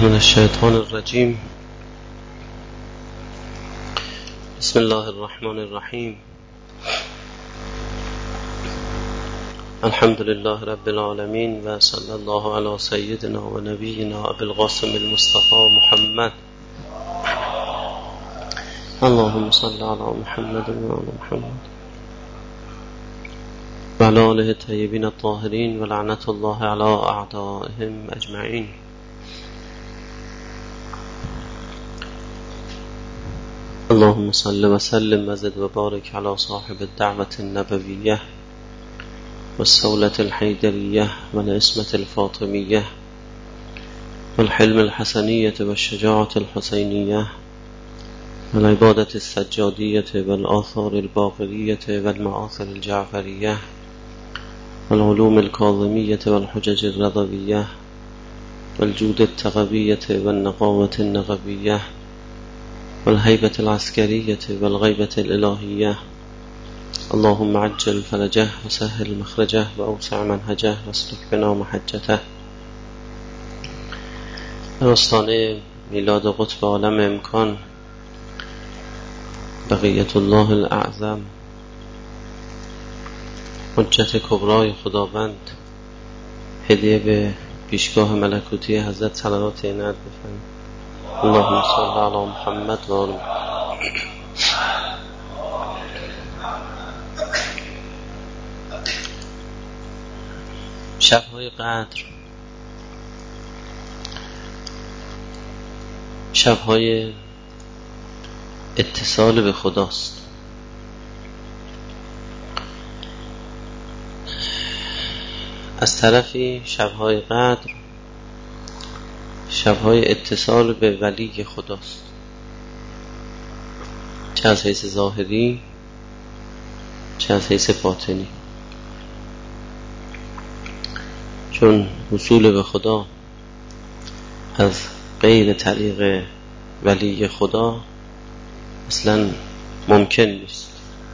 من الشیطان الرجیم. بسم الله الرحمن الرحیم. الحمد لله رب العالمین و صلی الله علی سیدنا و نبینا ابی القاسم المصطفى محمد. اللهم صل علی محمد و آل محمد و علی آله الطیبین الطاهرین و لعنت الله علی اعدائهم اجمعین. اللهم صل وسلم وزد وبارك على صاحب الدعوة النبوية والصولة الحيدرية والعصمة الفاطمية والحلم الحسنية والشجاعة الحسينية والعبادة السجادية والآثار الباقرية والمآثر الجعفرية والعلوم الكاظمية والحجج الرضوية والجود التغبية والنقاوة النغبية والهيبة العسكرية والغيبة الإلهية. اللهم عجل فرجه وسهل مخرجه وأوسع منهجه واسلك بنا محجته. آستانه میلاد قطب عالم امکان بقیت الله الاعظم حجت کبرای خداوند هدیه به پیشگاه ملکوتی حضرت صلوات عنایت بفرمایید. اللهم صل علی محمد و آل شب‌های قدر، شب‌های اتصال به خداست. از طرفی شب‌های قدر شب‌های اتصال به ولی خداست، چه از حیث ظاهری چه از حیث باطنی، چون وصول به خدا از غیر طریق ولی خدا اصلا ممکن نیست.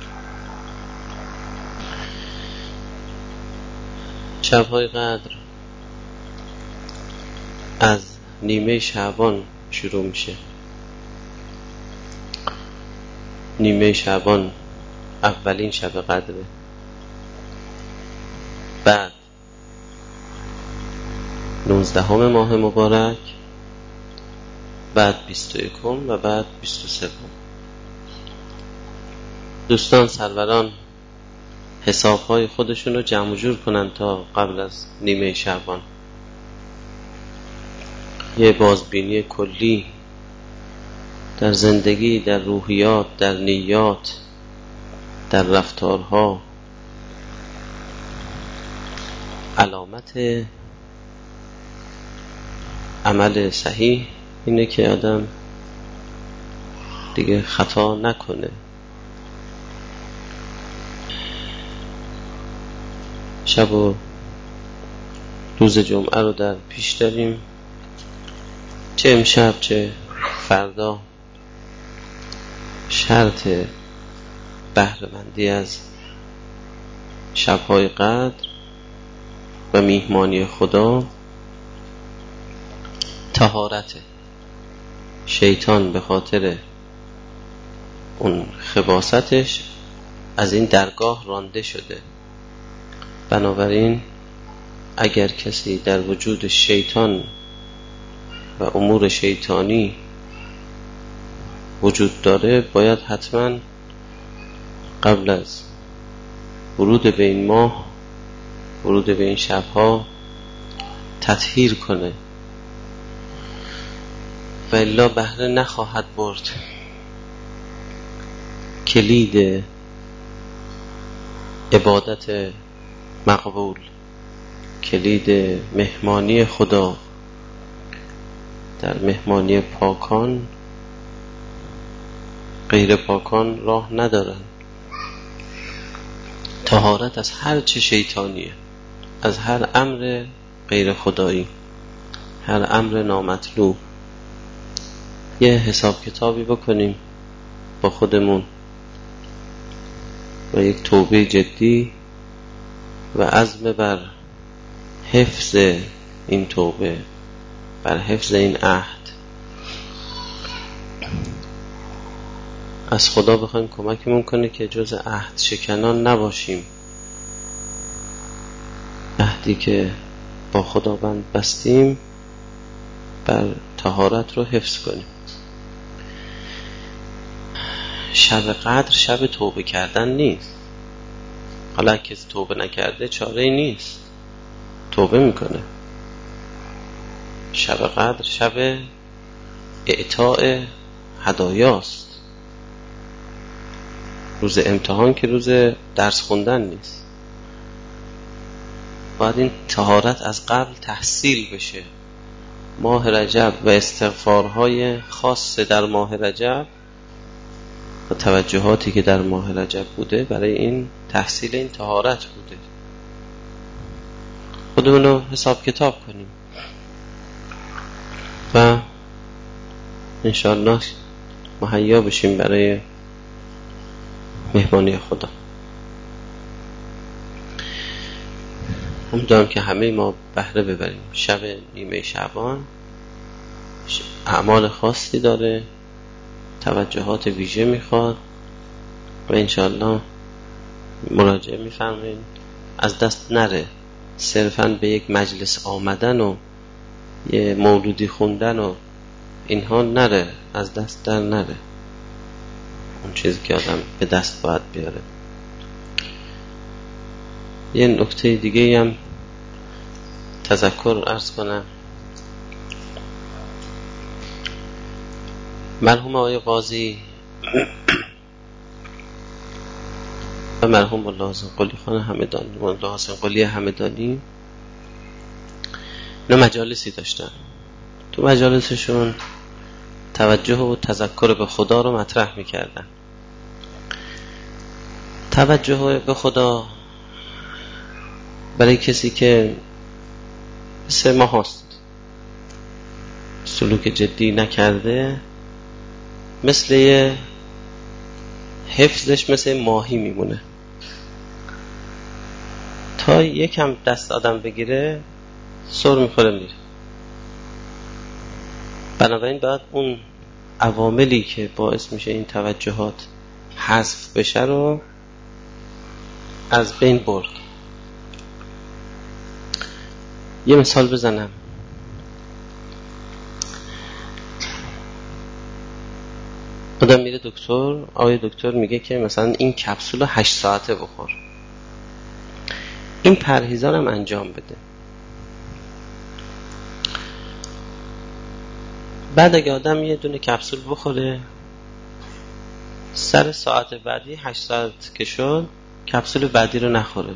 شب‌های قدر از نیمه شعبان شروع میشه. نیمه شعبان اولین شب قدره، بعد 19 ماه مبارک، بعد 21 و بعد 23. دوستان سروران حسابهای خودشون رو جمع جور کنن تا قبل از نیمه شعبان. یه بازبینی کلی در زندگی، در روحیات، در نیات، در رفتارها. علامت عمل صحیح اینه که آدم دیگه خطا نکنه. شب و روز جمعه رو در پیش داریم، چه امشب چه فردا. شرط بهره‌مندی از شب‌های قدر و میهمانی خدا طهارت. شیطان به خاطر اون خباثتش از این درگاه رانده شده. بنابراین اگر کسی در وجود شیطان و امور شیطانی وجود داره، باید حتما قبل از ورود به این ماه، ورود به این شبها تطهیر کنه و الا بهره نخواهد برد. کلید عبادت مقبول، کلید مهمانی خدا در مهمانی پاکان، غیر پاکان راه ندارن. طهارت از هر چه شیطانیه، از هر امر غیر خدایی، هر امر نامطلوب. یه حساب کتابی بکنیم با خودمون و یک توبه جدی و عزم بر حفظ این توبه بر حفظ این عهد از خدا بخوایم کمکمون کنه که جز عهد شکنان نباشیم. عهدی که با خداوند بستیم بر طهارت رو حفظ کنیم. شب قدر شب توبه کردن نیست. حالا کسی توبه نکرده چاره نیست، توبه میکنه. شب قدر شب اعطاء هدایاست. روز امتحان که روز درس خوندن نیست. باید این طهارت از قبل تحصیل بشه. ماه رجب و استغفارهای خاص در ماه رجب و توجهاتی که در ماه رجب بوده برای این تحصیل این طهارت بوده. خودمون رو حساب کتاب کنیم و انشاءالله مهیا بشیم برای مهمانی خدا. امیدوارم که همه ما بهره ببریم. شب نیمه شعبان اعمال خاصی داره، توجهات ویژه میخواد و انشاءالله مراجعه میفرمایید از دست نره. صرفاً به یک مجلس آمدن و یه مولودی خوندن و اینها نره، از دست در نره اون چیزی که آدم به دست باید بیاره. یه نکته دیگه هم تذکر عرض کنم. مرحوم آقای قاضی و مرحوم مولا حسین قلی خان همدانی، مولا حسین قلی همدانی، اینا مجالسی داشتن. تو مجالسشون توجه و تذکر به خدا رو مطرح میکردن. توجه به خدا برای کسی که مثل ما هست، سلوک جدی نکرده، مثل یه حفظش مثل ماهی میمونه. تا یکم دست آدم بگیره سر میخوره میره. بنابراین باید اون عواملی که باعث میشه این توجهات حذف بشه رو از بین برد. یه مثال بزنم. آدم میره دکتر، آقای دکتر میگه که مثلا این کپسول رو 8 ساعته بخور. این پرهیزان هم انجام بده. بعد اگه آدم یه دونه کپسول بخوره، سر ساعت بعدی 8 ساعت که شد کپسول بعدی رو نخوره،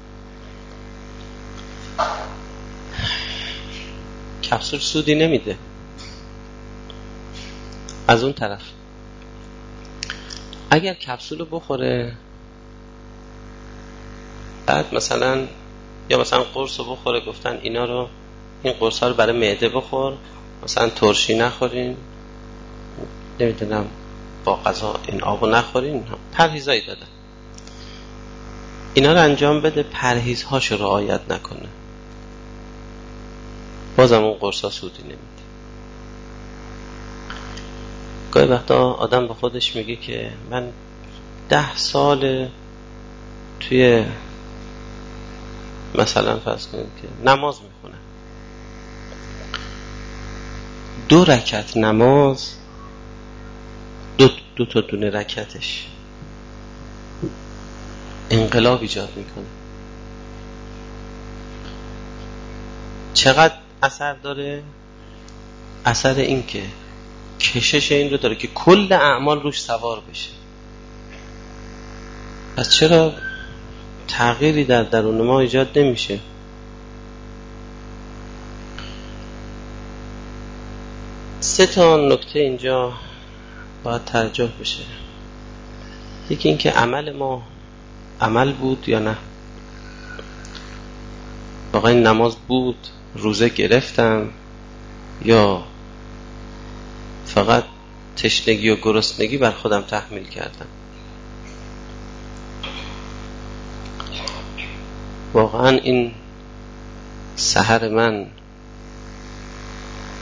کپسول سودی نمیده. از اون طرف اگر کپسول رو بخوره، بعد مثلا یا مثلا قرص رو بخوره، گفتن اینا رو، این قرص ها رو برای معده بخور، مثلا ترشی نخورین، نمیدونم با غذا این آبو نخورین، پرهیزایی دادن. اینا رو انجام بده، پرهیزهاش رو رعایت نکنه، بازم اون قرص ها سودی نمیده. گاهی وقتا آدم به خودش میگه که من 10 سال توی مثلا فرض کنید که نماز میخونم، 2 رکعت نماز، دو تا دونه رکعتش انقلاب ایجاد میکنه. چقدر اثر داره؟ اثر این که کشش این رو داره که کل اعمال روش سوار بشه. پس چرا تغییری در درون ما ایجاد نمیشه؟ سه تا نکته اینجا باید ترجیح بشه. یکی این که عمل ما عمل بود یا نه. واقعا نماز بود، روزه گرفتم، یا فقط تشنگی و گرسنگی بر خودم تحمیل کردم. واقعا این سحر من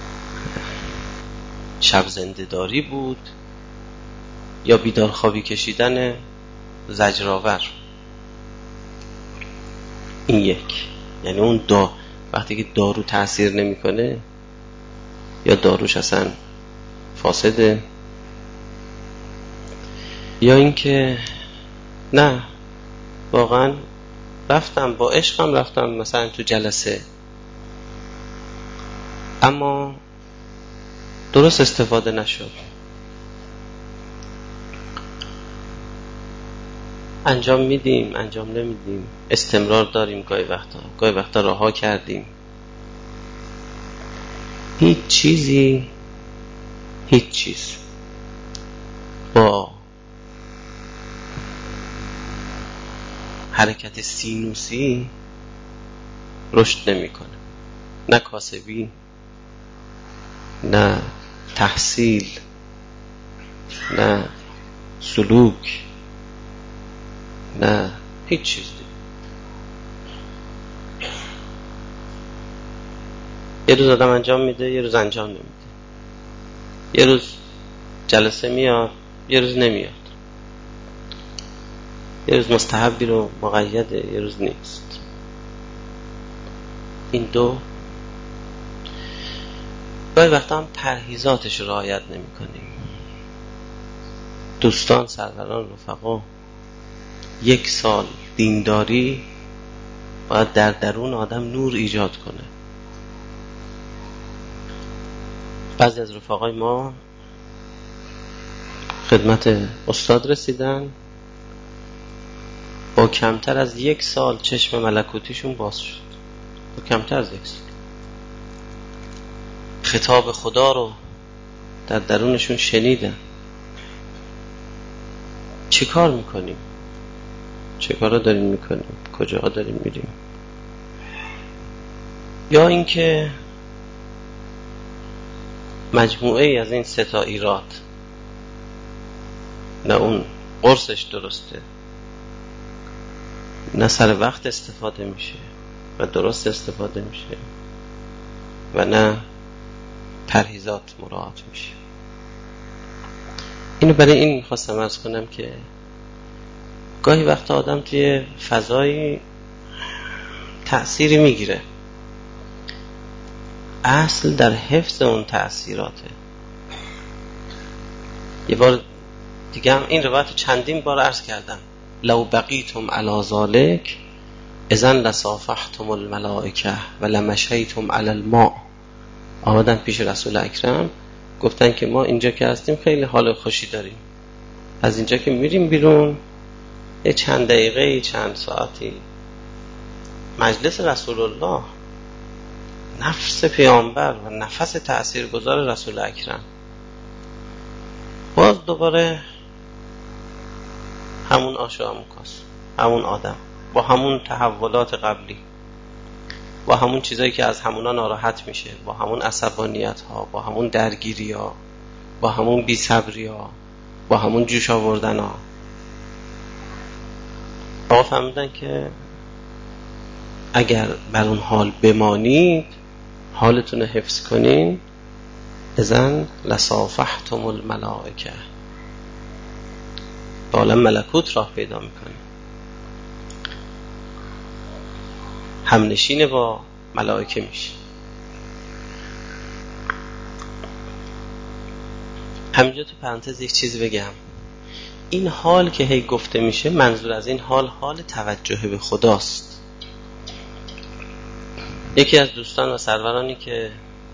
شب زنده داری بود یا بیدار خوابی کشیدن زجرآور. این یک، یعنی اون وقتی که دارو تأثیر نمیکنه یا داروش اصلا فاسده، یا اینکه نه واقعا رفتم با عشقم، رفتم مثلا تو جلسه اما درست استفاده نشد، انجام میدیم انجام نمیدیم، استمرار داریم، گاهی وقتا رها کردیم، هیچ چیز با حرکت سینوسی رشد نمیکنه، نه کاسبی، نه تحصیل، نه سلوک، نه هیچ چیز دیگه. یه روز آدم انجام میده، یه روز انجام نمیده، یه روز جلسه میاد، یه روز نمیاد، یه روز مستحبی رو مقیده، یه روز نیست. این دو گاهی وقتا هم پرهیزاتش رو رعایت نمی کنیم. دوستان، سروران، رفقا، 1 سال دینداری باید در درون آدم نور ایجاد کنه. بعضی از رفقای ما خدمت استاد رسیدن، با کمتر از 1 سال چشم ملکوتیشون باز شد، با کمتر از 1 سال خطاب خدا رو در درونشون شنیدن. چه کار میکنیم؟ چه کارا داریم میکنیم؟ کجاها داریم میریم؟ یا اینکه مجموعه ای از این 3 تا ایراد، نه اون قرصش درسته، نه سر وقت استفاده میشه و درست استفاده میشه، و نه پرهیزات مراعات میشه. اینو برای این میخواستم عرض کنم که گاهی وقت آدم توی فضایی تأثیری میگیره، اصل در حفظ اون تأثیراته. یه بار دیگه هم این روایت چندین بار عرض کردم، لو بقیتم علی ذالک اذن لصافحتم الملائکه و لمشیتم علی الماء. آمدن پیش رسول اکرم گفتن که ما اینجا که هستیم خیلی حال خوشی داریم، از اینجا که میریم بیرون یه چند دقیقه، چند ساعتی مجلس رسول الله، نفس پیامبر و نفس تأثیرگذار رسول اکرم، باز دوباره همون آشا همون کاس، همون آدم با همون تحولات قبلی، با همون چیزایی که از همونا ناراحت میشه، با همون عصبانیت ها، با همون درگیری ها، با همون بی‌صبری ها، با همون جوش آوردن ها. آقا فهمیدن که اگر بر اون حال بمانید، حالتون رو حفظ کنین، اذن لصافحتم الملائکه، به عالم ملکوت راه پیدا میکنین، همنشین با ملائکه میشه. همینجا تو پرانتز یک چیز بگم، این حال که هی گفته میشه، منظور از این حال توجه به خداست. یکی از دوستان و سرورانی که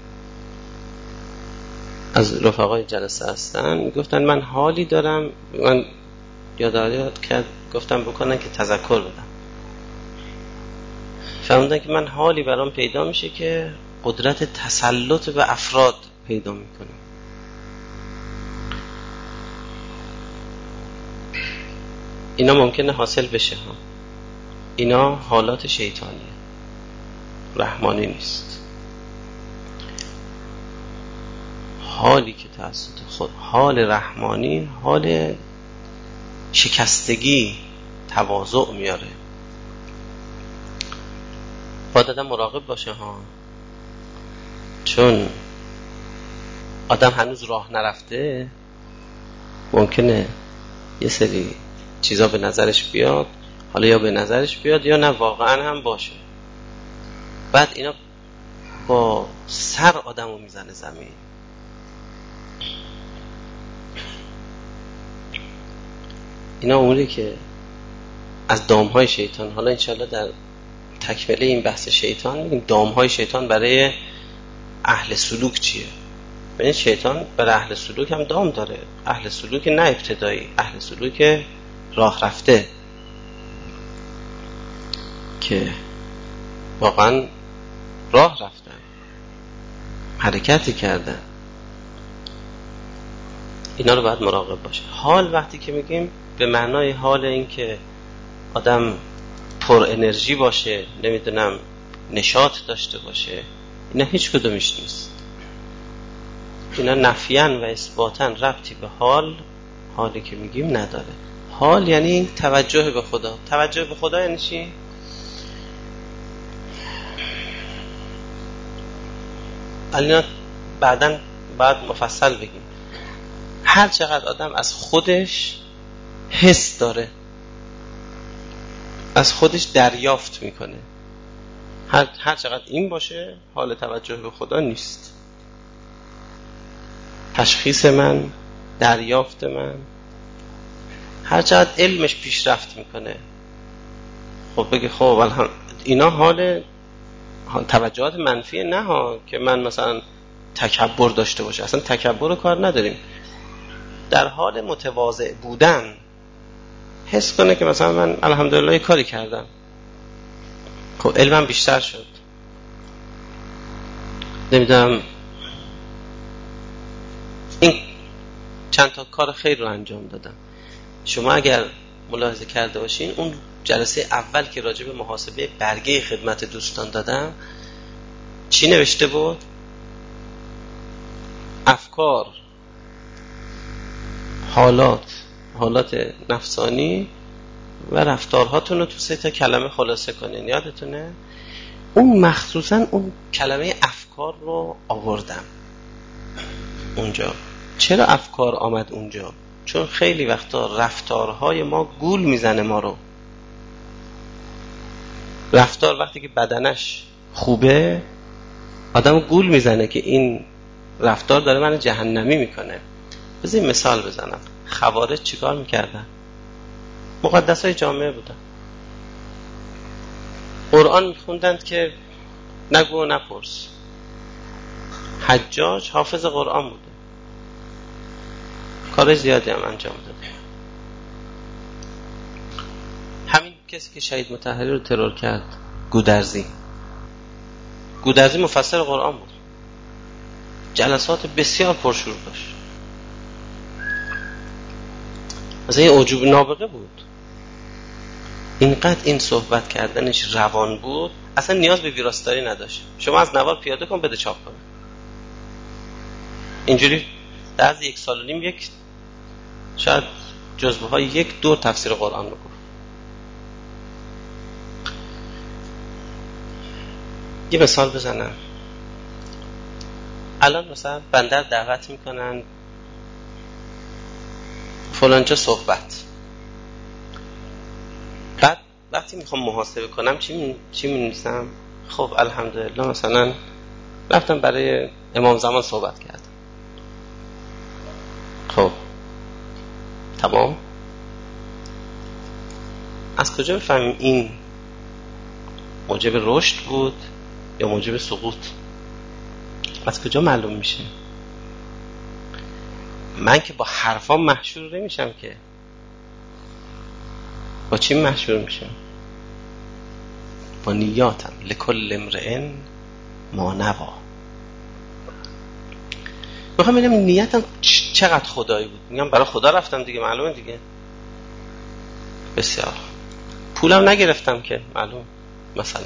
از رفقای جلسه هستن میگفتن من حالی دارم، من یادآوری کرد گفتم بکنن که تذکر بدم. فهمیدن که من حالی برام پیدا میشه که قدرت تسلط به افراد پیدا میکنم. اینا ممکنه حاصل بشه ها، اینا حالات شیطانیه، رحمانی نیست. حالی که توسط خود، حال رحمانی حال شکستگی، تواضع میاره. باید آدم مراقب باشه ها، چون آدم هنوز راه نرفته، ممکنه یه سری چیزا به نظرش بیاد، حالا یا به نظرش بیاد یا نه واقعا هم باشه، بعد اینا با سر آدمو میزنه زمین. اینا اموری که از دامهای شیطان. حالا انشالله در تکمله این بحث شیطان میگیم دامهای شیطان برای اهل سلوک چیه. ببین شیطان برای اهل سلوک هم دام داره، اهل سلوک نه ابتدایی، اهل سلوک راه رفته که واقعا راه رفتن، حرکتی کردن، اینا رو باید مراقب باشه. حال وقتی که میگیم به معنای حال این که آدم پر انرژی باشه، نمیدونم نشاط داشته باشه، اینا هیچ کدومش نیست. اینا نفیاً و اثباتاً ربطی به حالی که میگیم نداره. حال یعنی توجه به خدا. توجه به خدا یعنی چی؟ الان بعداً باید مفصل بگیم. هر چقدر آدم از خودش حس داره، از خودش دریافت میکنه، هر چقدر این باشه حال توجه به خدا نیست. تشخیص من، دریافت من، هر چقدر علمش پیشرفت میکنه، خب بگه خب اینا حال توجهات منفی، نه ها که من مثلا تکبر داشته باشه، اصلا تکبر رو کار نداریم. در حال متواضع بودن حس کنه که مثلا من الحمدلله کاری کردم، خب علمم بیشتر شد، نمیدونم این چند تا کار خیر رو انجام دادم. شما اگر ملاحظه کرده باشین اون جلسه اول که راجع به محاسبه برگه خدمت دوستان دادم چی نوشته بود؟ افکار، حالات نفسانی و رفتارهاتون رو تو 3 تا کلمه خلاصه کنین. یادتونه؟ اون مخصوصا اون کلمه افکار رو آوردم اونجا. چرا افکار آمد اونجا؟ چون خیلی وقتا رفتارهای ما گول میزنه ما رو. رفتار وقتی که بدنش خوبه آدم گول میزنه که این رفتار داره من جهنمی میکنه. بذاریم مثال بزنم. خوارج چیکار میکردن؟ مقدسای جامعه بودن، قرآن میخوندند که نگو و نپرس. حجاج حافظ قرآن بوده، کار زیادی هم انجام داده. همین کسی که شهید مطهری رو ترور کرد، گودرزی مفسر قرآن بود، جلسات بسیار پرشور داشت، مثلا این عجوب نابغه بود. اینقدر این صحبت کردنش روان بود اصلا نیاز به ویراستاری نداشت. شما از نوار پیاده کن بده چاپ کنه. اینجوری در از 1.5 سال شاید جزوه های 1 دور تفسیر قرآن رو گفت. یه مثال بزنم. الان مثلا بندر دعوت میکنن فلانجا صحبت، بعد وقتی میخوام محاسبه کنم چی می‌نویسم؟ خب الحمدلله مثلا رفتم برای امام زمان صحبت کردم. خب تمام. از کجا بفهمیم این موجب رشد بود یا موجب سقوط؟ از کجا معلوم میشه؟ من که با حرفام محشور نمیشم که. با چی محشور میشم؟ با نیاتم. لکل امرئ ما نوا. میخوام ببینم نیتم چقدر خدایی بود. میگم برای خدا رفتم دیگه، معلومه دیگه. بسیار. پولم نگرفتم که، معلوم. مثلا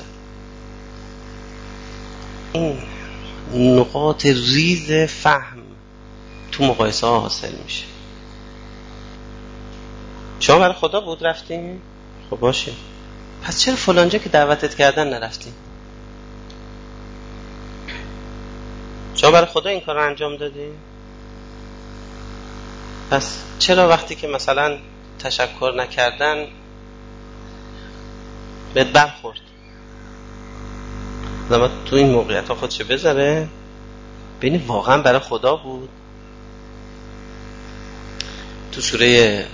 این نقاط ریز فهم تو مقایسه ها حاصل میشه. شما برای خدا بود رفتیم؟ خب باشه، پس چرا فلانجا که دعوتت کردن نرفتیم؟ شما برای خدا این کار رو انجام دادیم؟ پس چرا وقتی که مثلا تشکر نکردن بهت برخورد؟ زمان تو این موقعیت ها خودشو بذاره ببینی واقعا برای خدا بود. تو سوره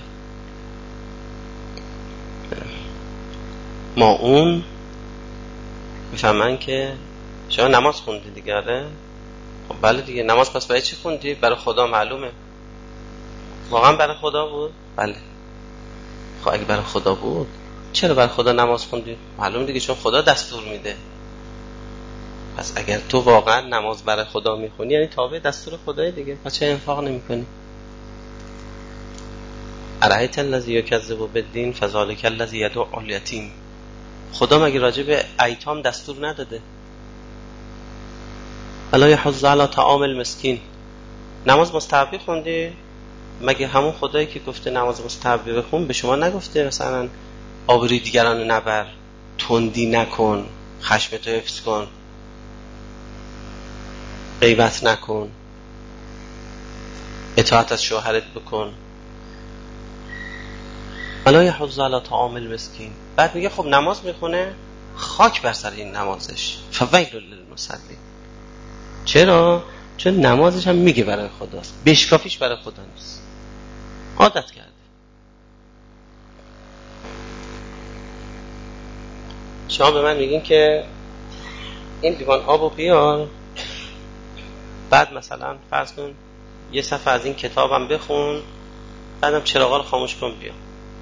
ماعون میفهمن که شما نماز خوندی دیگه. آره خب بله دیگه، نماز پس برای چی خوندی؟ برای خدا. معلومه واقعا برای خدا بود. بله خب اگه برای خدا بود چرا برای خدا نماز خوندی؟ معلومه دیگه، چون خدا دستور میده. پس اگر تو واقعا نماز برای خدا میخونی یعنی تابع دستور خدای دیگه، پس چه انفاق نمیکنی؟ ارایت الذی یکذب بالدین فذلک الذی یدعو الیتیم. خدا مگه راجع به ایتام دستور نداده؟ الا یحض علی طعام المسکین. نماز مستحبی خوندی؟ مگه همون خدایی که گفته نماز مستحبی بخون به شما نگفته مثلا آبروی دیگران نبر، تندی نکن، خشمتو حفظ کن، غیبت نکن، اطاعت از شوهرت بکن؟ الا یحض علی طعام المسکین. بعد میگه خب نماز میخونه، خاک بر سر این نمازش، فویل للمصلین. چرا؟ چون نمازش هم میگه برای خداست، بشکافیش برای خدا نیست، عادت کرده. شما به من میگین که این لیوان آبو بیار، بعد مثلا فرض کن یه صفحه از این کتابم بخون، بعدم چراغا رو خاموش کن بیا،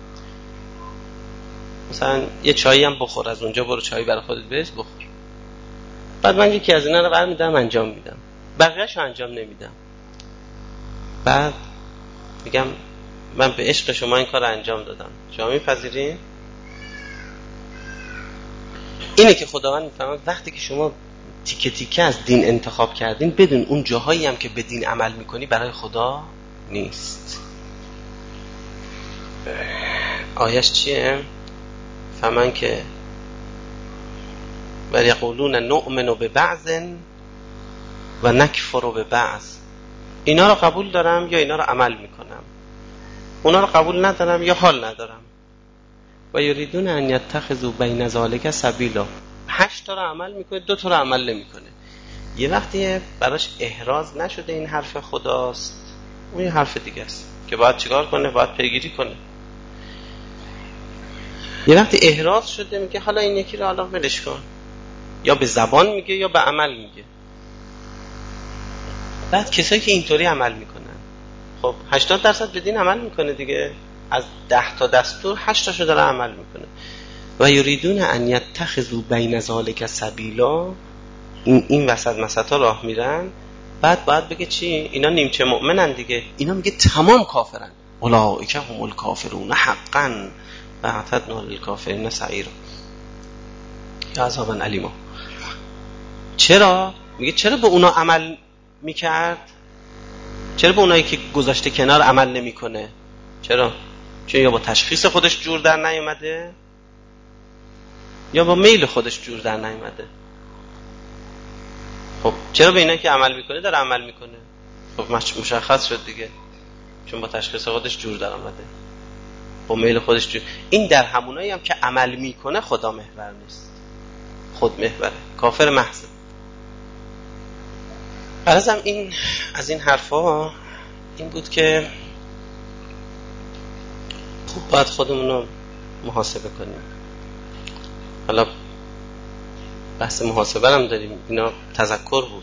مثلا یه چایی هم بخور، از اونجا برو چایی برای خودت بریز بخور. بعد من یکی از اینا رو برمی‌دارم انجام میدم، بقیه‌شو انجام نمیدم. بعد میگم من به عشق شما این کار رو انجام دادم، شما میپذیرین؟ اینه که خداوند میفهمه وقتی که شما تیکه تیکه از دین انتخاب کردین، بدون اون جاهایی هم که به دین عمل میکنی برای خدا نیست. آیش چیه؟ فهمن که و یقولون نؤمن ببعض و نکفر ببعض. اینا رو قبول دارم یا اینا رو عمل میکنم، اونا رو قبول ندارم یا حال ندارم. و یریدون ان یتخذوا بین ذلک سبیلا. 8 تا رو عمل میکنه، 2 تا رو عمل نمیکنه. یه وقتی براش احراز نشده این حرف خداست، اون یه حرف دیگه است که باید چیکار کنه؟ باید پیگیری کنه. یه وقتی احراز شده میگه حالا این یکی رو حالا ولش کن، یا به زبان میگه یا به عمل میگه. بعد کسایی که اینطوری عمل میکنن، خب 80% به دین عمل میکنه دیگه، از 10 تا دستور 8 تاشو داره عمل میکنه. و یریدون ان یتخذوا بین ذلک سبیلا. این وسط مسطا راه میرن. بعد باید بگه چی؟ اینا نیمچه مؤمنن دیگه. اینا میگه تمام کافرن. اولئک هم الکافرون حقا و اعتدنا للکافرین سعیرا یا عذابا الیما. چرا؟ میگه چرا به اونا عمل میکرد؟ چرا به اونایی که گذاشته کنار عمل نمیکنه؟ چرا؟ چون یا با تشخیص خودش جور در نیومده یا با میل خودش جور در نیومده. خب چرا به اینا که عمل میکنه داره عمل میکنه؟ خب مشخص شد دیگه، چون با تشخیص خودش جور در آمده، با میل خودش جور. این در همونایی هم که عمل میکنه خدا محور نیست، خود محوره، کافر محض. غرضم این از این حرفا این بود که خوب باید خودمون رو محاسبه کنیم. حالا بحث محاسبه هم داریم، اینا تذکر بود.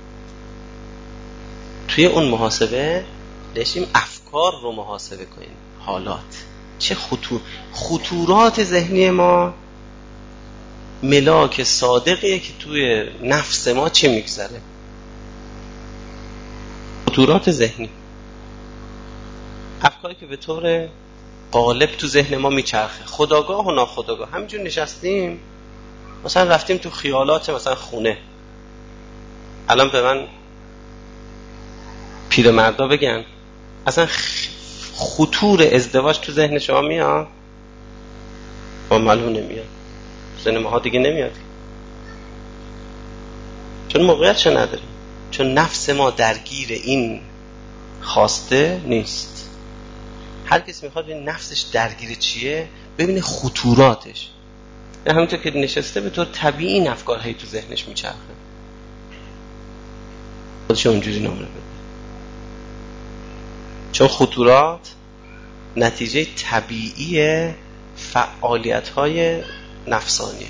توی اون محاسبه داشتیم افکار رو محاسبه کنیم، حالات، چه خطورات ذهنی ما، ملاک صادقیه که توی نفس ما چه میگذره. خطورات ذهنی، افکاری که به طور غالب تو ذهن ما میچرخه، خودآگاه و ناخودآگاه. همینجور نشستیم مثلا رفتیم تو خیالات مثلا خونه. الان به من پیرمردا بگن اصلا خطور ازدواج تو ذهن شما میاد؟ با معلوم نمیاد، ذهن ما دیگه نمیاد، چون موقعیتش نداریم، چون نفس ما درگیر این خواسته نیست. هر کسی میخواد ببینه نفسش درگیر چیه، ببینه خطوراتش. همونطور که نشسته به طور طبیعی این افکار هی تو ذهنش میچرخه، خودش اونجوری نمره بده، چون خطورات نتیجه طبیعی فعالیت‌های نفسانیه.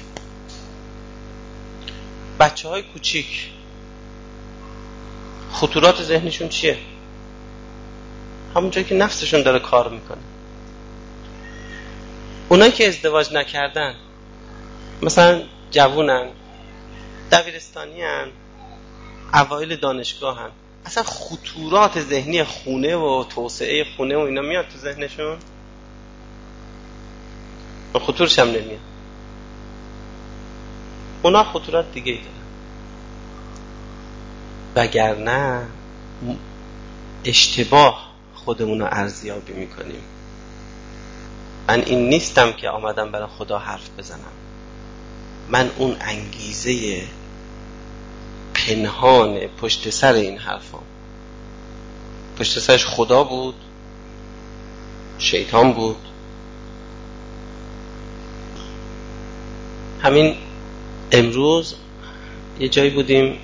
بچه‌های کوچیک خطورات ذهنشون چیه؟ همونجایی که نفسشون داره کار میکنه. اونایی که ازدواج نکردن، مثلا جوونن، دبیرستانیان، اوایل دانشگاهن، اصلا خطورات ذهنی خونه و توسعه خونه و اینا میاد تو ذهنشون؟ خطورش هم نمیاد. اونا خطورات دیگه ای دارن، وگرنه اشتباه خودمون رو ارزیابی میکنیم. من این نیستم که آمدم برای خدا حرف بزنم، من اون انگیزه پنهان پشت سر این حرفام، پشت سرش خدا بود، شیطان بود. همین امروز یه جایی بودیم،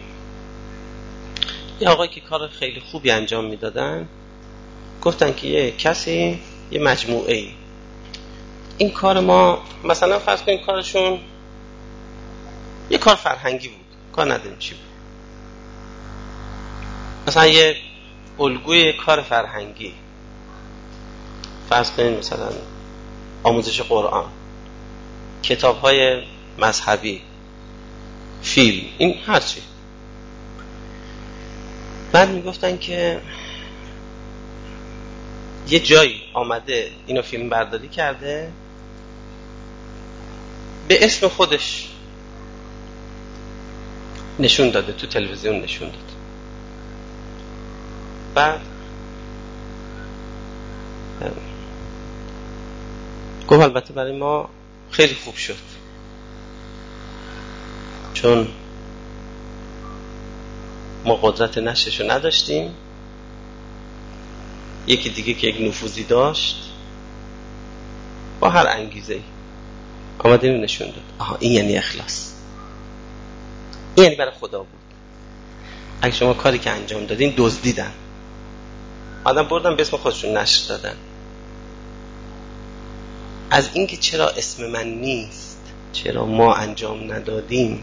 یه آقایی که کار خیلی خوبی انجام میدادن گفتن که یه کسی، یه مجموعه ای، این کار ما مثلا فرض کنیم کارشون یه کار فرهنگی بود، کار نداریم چی بود، مثلا یه الگوی کار فرهنگی، فرض کنیم مثلا آموزش قرآن، کتاب‌های مذهبی، فیلم، این هرچی. بعد میگفتن که یه جایی آمده اینو فیلم برداری کرده، به اسم خودش نشون داده، تو تلویزیون نشون داده. بعد گفت البته برای ما خیلی خوب شد، چون ما قدرت نشرشو نداشتیم، یکی دیگه که یک نفوذی داشت با هر انگیزه‌ای آمده اینو نشون داد. آها، این یعنی اخلاص، این یعنی برای خدا بود. اگه شما کاری که انجام دادین دزدیدن، آدم بردن به اسم خودشون نشر دادن، از اینکه چرا اسم من نیست، چرا ما انجام ندادیم،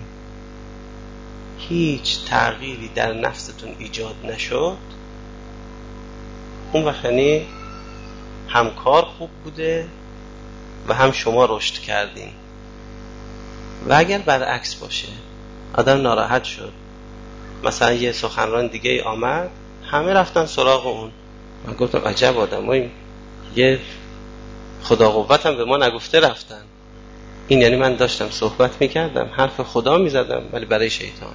هیچ تغییری در نفستون ایجاد نشد، اون وقت یعنی هم کار خوب بوده و هم شما رشد کردین. و اگر برعکس باشه، آدم ناراحت شد، مثلا یه سخنران دیگه آمد، همه رفتن سراغ اون، من گفتم عجب آدمایی، یه خدا قوت هم به ما نگفته رفتن. این یعنی من داشتم صحبت میکردم، حرف خدا میزدم، ولی برای شیطان.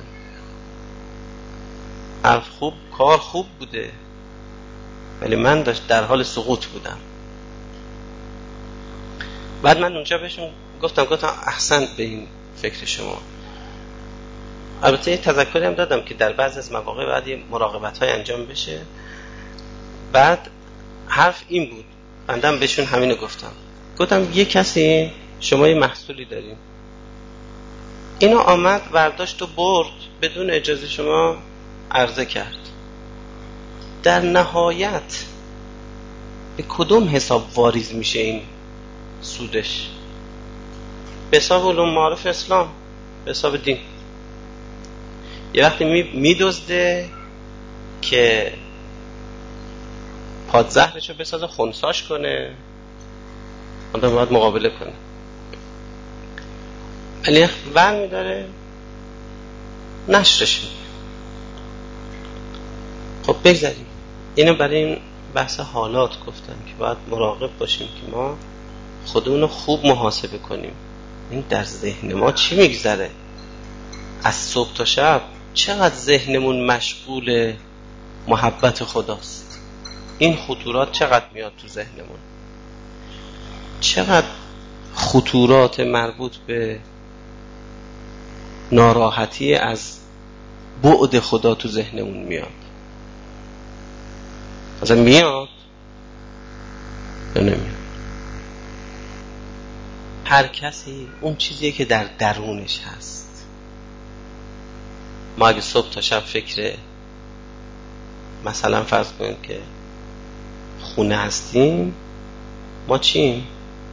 حرف خوب، کار خوب بوده، ولی من در حال سقوط بودم. بعد من اونجا بهشون گفتم احسن به این فکر شما. البته یه تذکری هم دادم که در بعض از مواقع باید یه مراقبت‌های انجام بشه. بعد حرف این بود، بندم بهشون همینو گفتم یه کسی، شما یه محصولی دارین، اینو آمد برداشت و برد بدون اجازه شما عرضه کرد، در نهایت به کدوم حساب واریز میشه این سودش؟ به حساب علوم معارف اسلام، به حساب دین. یه وقتی میدزده که پادزهرشو بسازه خنثاش کنه، آدم باید مقابله کنه. ولی ور میداره نشرش میده. خب بگذاریم اینو برای این بحث حالات گفتم که باید مراقب باشیم که ما خودمون رو خوب محاسبه کنیم. این در ذهن ما چی میگذره؟ از صبح تا شب چقدر ذهنمون مشغول محبت خداست؟ این خطورات چقدر میاد تو ذهنمون؟ چقدر خطورات مربوط به ناراحتی از بعد خدا تو ذهنمون میاد؟ مثلا میاد هر کسی اون چیزیه که در درونش هست. ما اگه صبح تا شب فکر مثلا فرض کنیم که خونه هستیم، ما چیم؟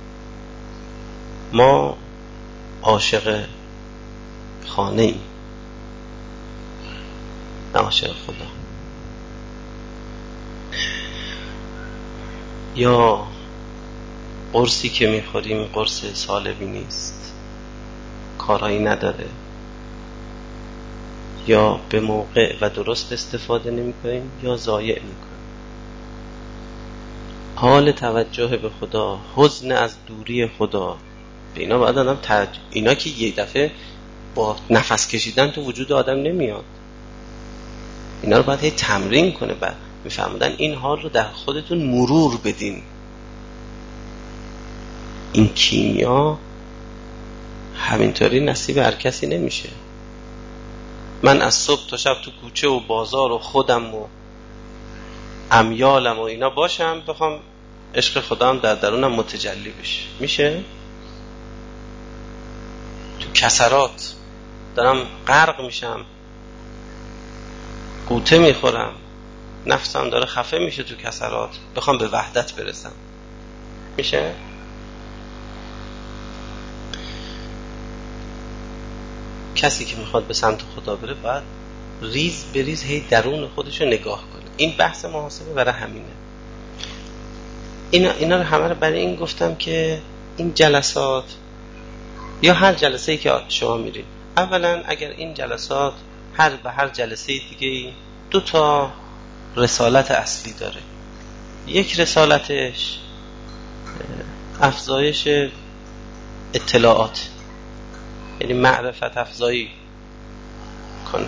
ما عاشق خانه ایم، نه عاشق خدا. یا قرصی که میخوریم قرص سالمی نیست، کارایی نداره، یا به موقع و درست استفاده نمی کنیم یا ضایع می کنیم. حال توجه به خدا، حزن از دوری خدا، به اینا باید آدم اینا که یک دفعه با نفس کشیدن تو وجود آدم نمیاد، اینا رو باید تمرین کنه. بعد میفهمدن این حال رو در خودتون مرور بدین. این کیمیا همینطوری نصیب هر کسی نمیشه. من از صبح تا شب تو کوچه و بازار و خودم و امیالم و اینا باشم، بخوام عشق خدا هم در درونم متجلی بشه، میشه؟ تو کسرات دارم غرق میشم، قوطه میخورم، نفسم داره خفه میشه تو کسرات، بخوام به وحدت برسم، میشه؟ کسی که میخواد به سمت خدا بره باید ریز به ریز هی درون خودشو نگاه کنه. این بحث محاسبه برای همینه. اینا رو همه رو برای این گفتم که این جلسات یا هر جلسه‌ای که شما میرید، اولا اگر این جلسات هر جلسه دیگه 2 تا رسالت اصلی داره. یک رسالتش افزایش اطلاعات، یعنی معرفت افزایی کنه.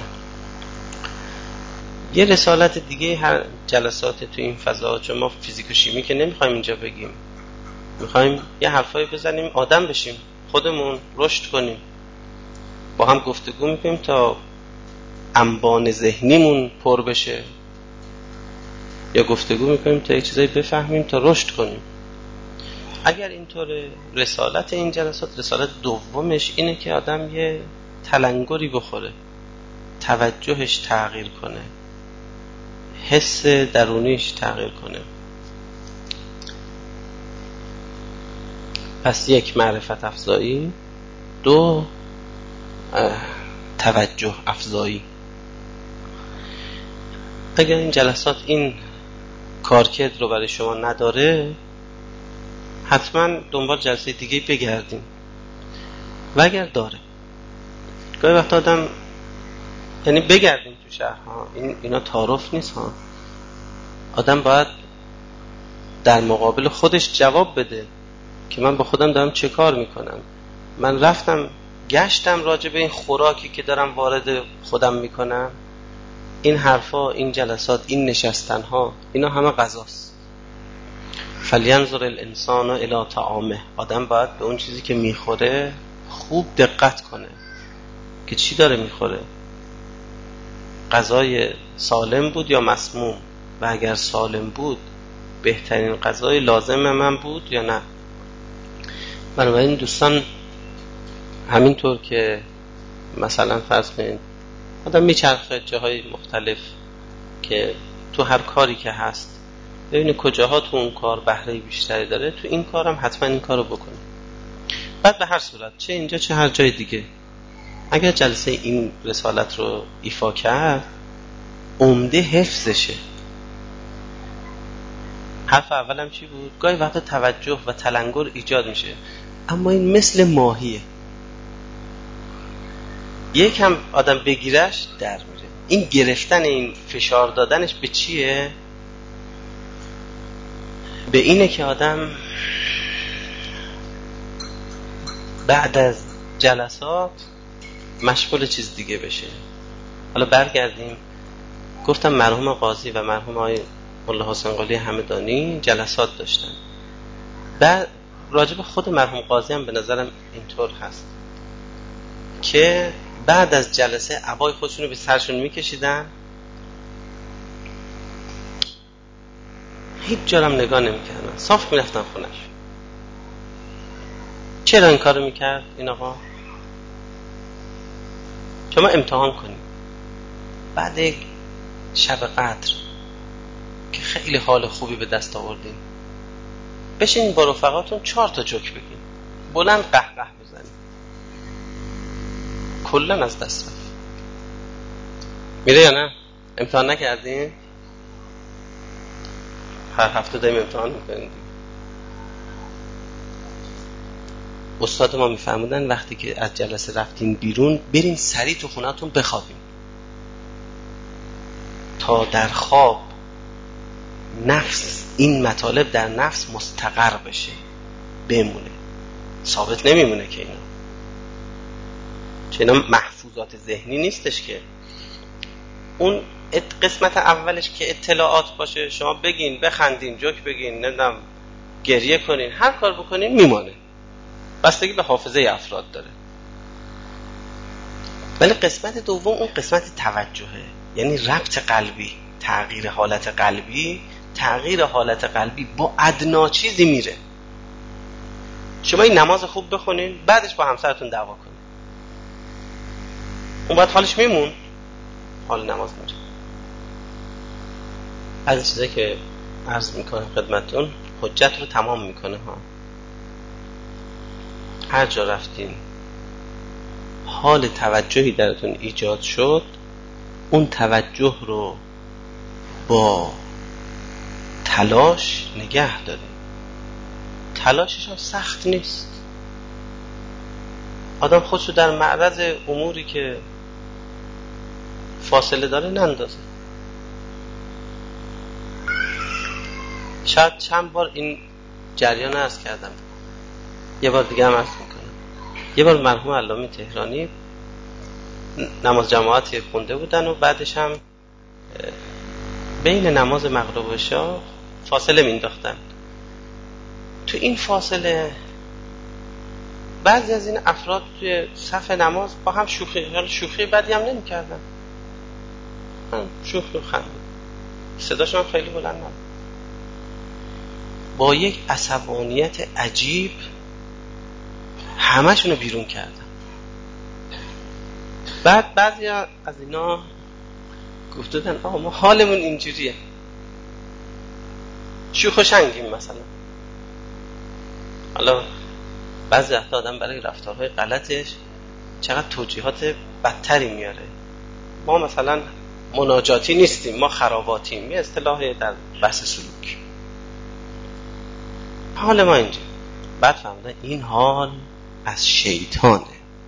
یه رسالت دیگه هر جلسات تو این فضا، چون ما فیزیک و شیمی که نمیخوایم اینجا بگیم، میخوایم یه حرفایی بزنیم آدم بشیم، خودمون رشد کنیم، با هم گفتگو میکنیم تا انبان ذهنیمون پر بشه، یا گفتگو میکنیم تا یه چیزایی بفهمیم تا رشد کنیم. اگر اینطور رسالت این جلسات، رسالت دومش اینه که آدم یه تلنگری بخوره، توجهش تغییر کنه، حس درونیش تغییر کنه. پس 1 معرفت افزایی، 2 توجه افزایی. اگر این جلسات این کارکرد رو برای شما نداره، حتما دنبال جلسه دیگه بگردیم. و اگر داره، گاهی وقت آدم یعنی بگردیم تو شهرها، اینا تعارف نیست ها. آدم باید در مقابل خودش جواب بده که من با خودم دارم چه کار میکنم. من رفتم گشتم راجع به این خوراکی که دارم وارد خودم میکنم، این حرفا، این جلسات، این نشستنها، اینا همه غذاست. فلینظر الانسان الی طعامه. آدم باید به اون چیزی که میخوره خوب دقت کنه که چی داره میخوره، غذای سالم بود یا مسموم، و اگر سالم بود بهترین غذای لازم من بود یا نه. بنابراین دوستان، همینطور که مثلا فرض کنید آدم میچرخه جاهای مختلف که تو هر کاری که هست ببینه کجاها تو اون کار بهره بیشتری داره، تو این کارم حتما این کارو بکنه. بعد به هر صورت، چه اینجا چه هر جای دیگه، اگر جلسه این رسالت رو ایفا کرد، عمده حفظشه. حرف اولم چی بود؟ گاهی وقت توجه و تلنگر ایجاد میشه، اما این مثل ماهیه، یکم آدم بگیرش در میره. این گرفتن، این فشار دادنش به چیه؟ به اینه که آدم بعد از جلسات مشغول چیز دیگه بشه. حالا برگردیم، گفتم مرحوم قاضی و مرحوم آقای ملا حسین قلی همدانی جلسات داشتن. بعد راجب خود مرحوم قاضی هم به نظرم اینطور هست که بعد از جلسه عبای خودشون رو به سرشون میکشیدن، هیچ جارم نگاه نمیکردن، صاف میرفتن خونش. چرا این کارو میکرد این آقا؟ شما امتحان کنید بعد یک شب قدر که خیلی حال خوبی به دست آوردین، بشین با رفقاتون 4 تا جوک بگین، بلند قهقه بزنید، کلا از دست رفت. میره یا نه؟ امتحان نکردین؟ هر هفته داریم امتحان میکنیم. استاد ما میفهمودن وقتی که از جلسه رفتین بیرون برین سریع تو خونه‌تون بخوابین تا در خواب نفس این مطالب در نفس مستقر بشه، بمونه، ثابت نمیمونه که اینا چه اینا محفوظات ذهنی نیستش که اون قسمت اولش که اطلاعات باشه شما بگین، بخندین، جوک بگین، نمیدونم گریه کنین، هر کار بکنین میمانه، بستگی به حافظه افراد داره. ولی قسمت دوم اون قسمت توجهه، یعنی ربط قلبی، تغییر حالت قلبی. تغییر حالت قلبی با ادنا چیزی میره. شما این نماز خوب بخونین بعدش با همسرتون دعوا کنین، اون بعد حالش میمون، حال نماز میره. از چیزایی که عرض میکنم خدمتتون حجت رو تمام میکنه ها. هر جا رفتین حال توجهی درتون ایجاد شد، اون توجه رو با تلاش نگه دارین. تلاشش هم سخت نیست. آدم خودشو در معرض اموری که فاصله داره نندازه. شاید چند بار این جریان عرض کردم، یه بار دیگه هم عرض میکنم. یه بار مرحوم علامه تهرانی نماز جماعتی خونده بودن و بعدش هم بین نماز مغرب و عشا فاصله مینداختن. تو این فاصله بعضی از این افراد توی صف نماز با هم شوخی بدی هم نمی کردن، شوخی و خنده، صداشون خیلی بلند نبود، با یک عصبانیت عجیب همشونو بیرون کردن. بعد بعضی از اینا گفتن آقا ما حالمون اینجوریه، شوخ و شنگیم مثلا. حالا بعضی وقتا آدم برای رفتارهای غلطش چقدر توجیهات بدتری میاره. ما مثلا مناجاتی نیستیم، ما خراباتیم، یه اصطلاحی در بحث سلوک. حال ما اینجا. بعد فهمیدن این حال از شیطانه،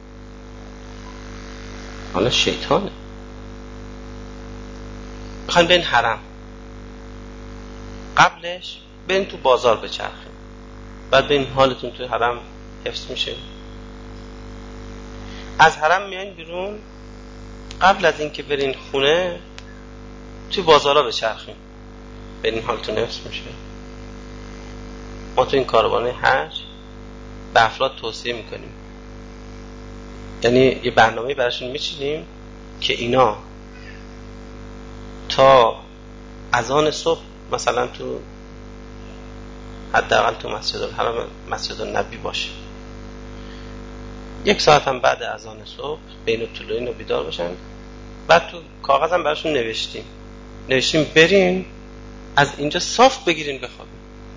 حالا شیطانه. میخواین برین حرم، قبلش برین تو بازار بچرخین، بعد برین حالتون تو حرم حفظ میشه. از حرم میایین بیرون، قبل از اینکه برین خونه تو بازارا بچرخین، برین حالتون حفظ میشه. ما تو این کاروان حج به افراد توصیه میکنیم، یعنی یه برنامه براشون میچینیم که اینا تا اذان صبح مثلا تو حداقل تو مسجد الحرام، مسجد النبی باشه، 1 ساعت هم بعد اذان صبح بین الطلوعین رو بیدار باشن. بعد تو کاغذم براشون نوشتیم برین از اینجا صاف بگیرین بخوابین،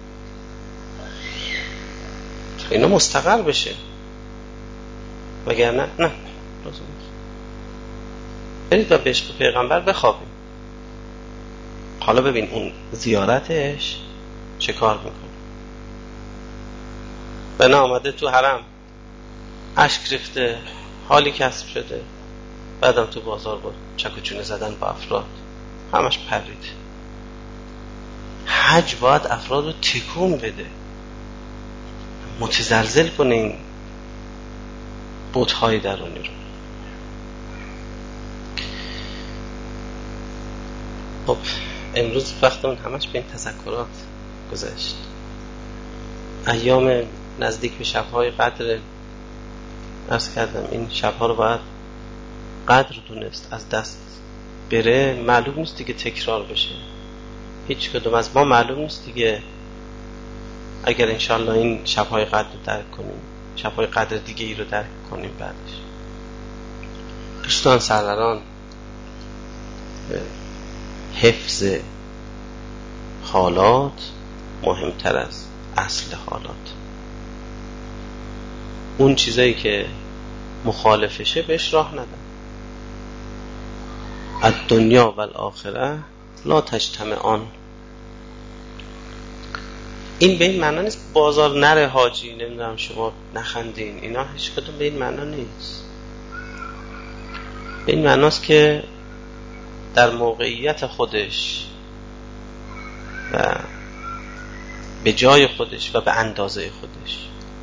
اینا مستقر بشه، وگرنه نه لازم نیست. برید و به عشق پیغمبر بخوابین. حالا ببین اون زیارتش چه کار میکنه. بنا آمده تو حرم اشک ریخته، حالی کسب شده، بعدم تو بازار با چک و چونه زدن با افراد همش پرید. حج باید افراد رو تکون بده، متزلزل کنه این بت‌های درونی رو. خب امروز وقتمون همش به این تذکرات گذشت. ایام نزدیک به شب‌های قدر، عرض کردم این شب‌ها رو باید قدر دونست. از دست بره معلوم نیست دیگه تکرار بشه. هیچ کدوم از ما معلوم نیست دیگه اگر انشالله این شب‌های قدر رو درک کنیم شب‌های قدر دیگه ای رو درک کنیم بعدش. دوستان سروران، حفظ حالات مهمتر از اصل حالات. اون چیزایی که مخالفشه بهش راه ندن. الدنیا و الاخره لا تجتمعان. این به این معنا نیست بازار نره حاجی، نمیدونم شما نخندین، اینا هیچ کدوم به این معنا نیست. به این معناست که در موقعیت خودش و به جای خودش و به اندازه خودش.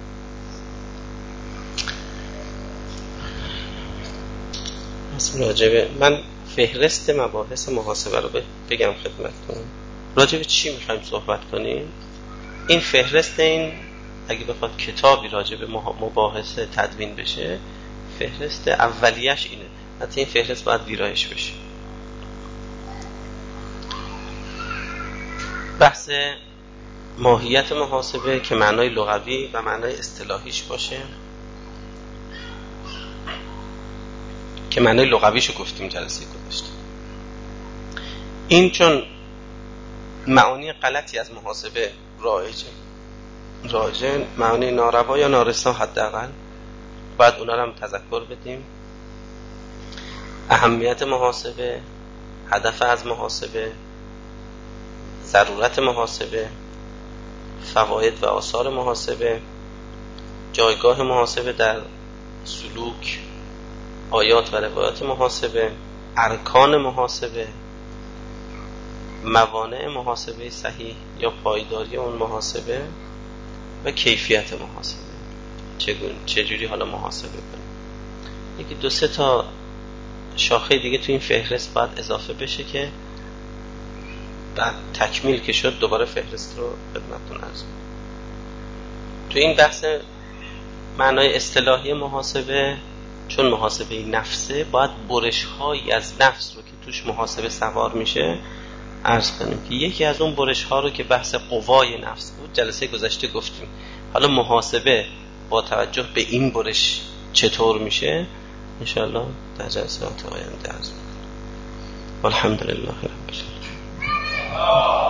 راجبه من فهرست مباحث محاسبه رو بگم خدمتتون. راجبه چی میخوایم صحبت کنیم؟ این فهرست، این اگه بخواد کتابی راجبه مباحث تدوین بشه، فهرست اولیش اینه. حتی این فهرست باید ویرایش بشه. بحث ماهیت محاسبه که معنای لغوی و معنای اصطلاحیش باشه، که معنای لغویشو گفتیم جلسه گذشته. این چون معانی غلطی از محاسبه رایجه، معانی ناروا یا نارسا حداقل، باید اونا رو هم تذکر بدیم. اهمیت محاسبه، هدف از محاسبه، ضرورت محاسبه، فواید و آثار محاسبه، جایگاه محاسبه در سلوک، آیات و روایات محاسبه، ارکان محاسبه، موانع محاسبه صحیح یا پایداری اون محاسبه و کیفیت محاسبه. چجوری حالا محاسبه کنیم. یکی 2-3 تا شاخه دیگه تو این فهرست باید اضافه بشه که بعد تکمیل که شد دوباره فهرست رو خدمتتون عرض کنم. تو این بحث معنای اصطلاحی محاسبه، چون محاسبه نفسه، باید برش‌هایی از نفس رو که توش محاسبه سوار میشه عرض کنیم که یکی از اون برش‌ها رو که بحث قوای نفس بود جلسه گذشته گفتیم. حالا محاسبه با توجه به این برش چطور میشه انشاءالله در جلسات آینده عرض کنیم. والحمدلله رب العالمین.